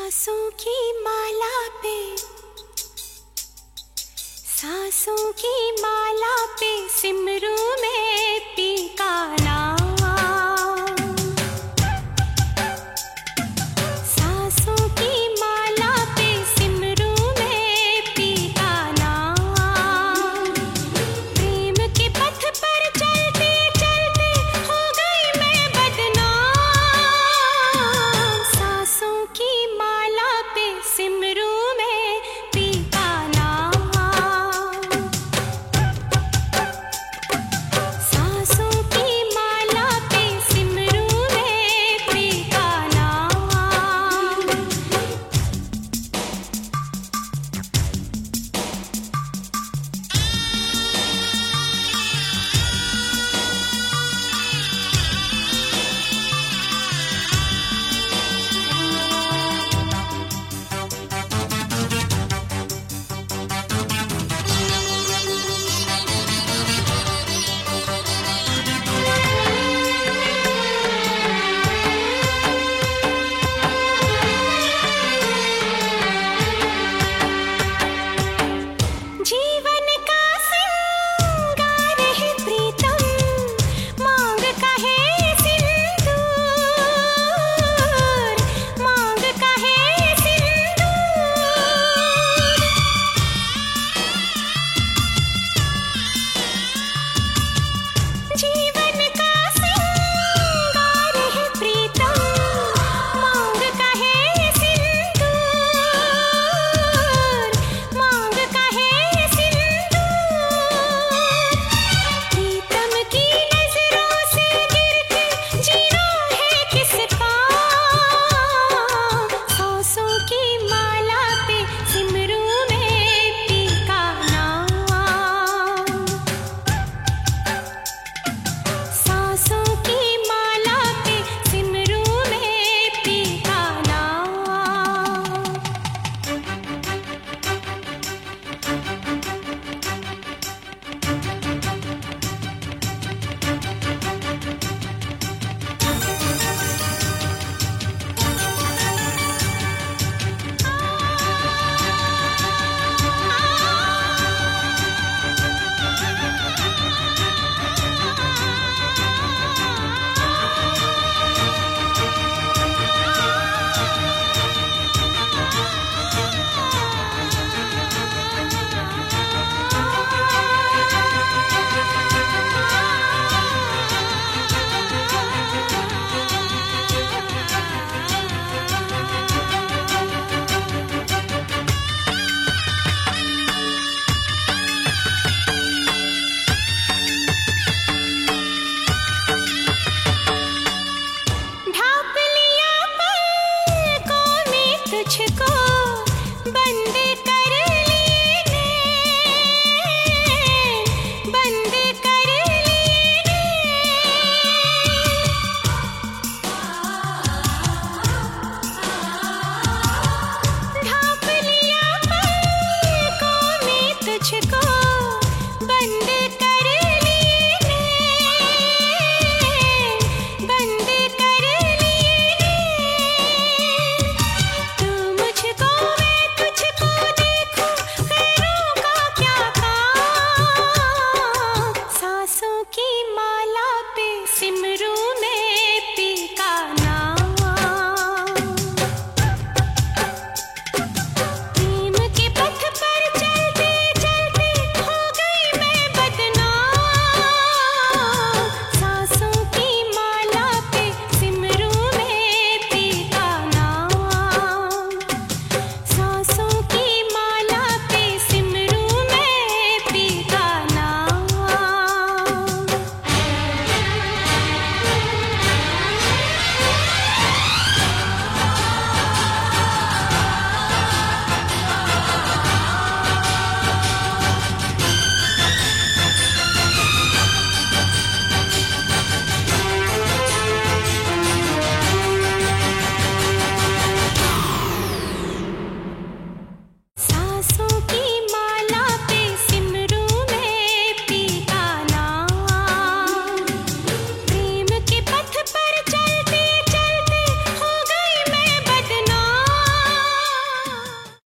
सांसों की माला पे, सांसों की माला पे सिमरू में पी का नाम। सांसों की माला पे सिमरू में पी का नाम। प्रेम के पथ पर चलते चलते हो गई मैं बदनाम। सांसों की माला पे सिमरू में पी का नाम। सांसों की माला पे सिमरू में पी का नाम। जीवन का सिंगार है प्रीतम, मांग का है सिंदूर, मांग का है सिंदूर। जीवन का सिंगार है प्रीतम, मांग का है सिंदूर, मांग का है सिंदूर। प्रीतम की नजरों से गिर के जीना है किसका। सांसों की माला पे सिमरू में पी का नाम। सांसों की माला पे सिमरू में पी का नाम। ढाप लिया पलकों में तुझको,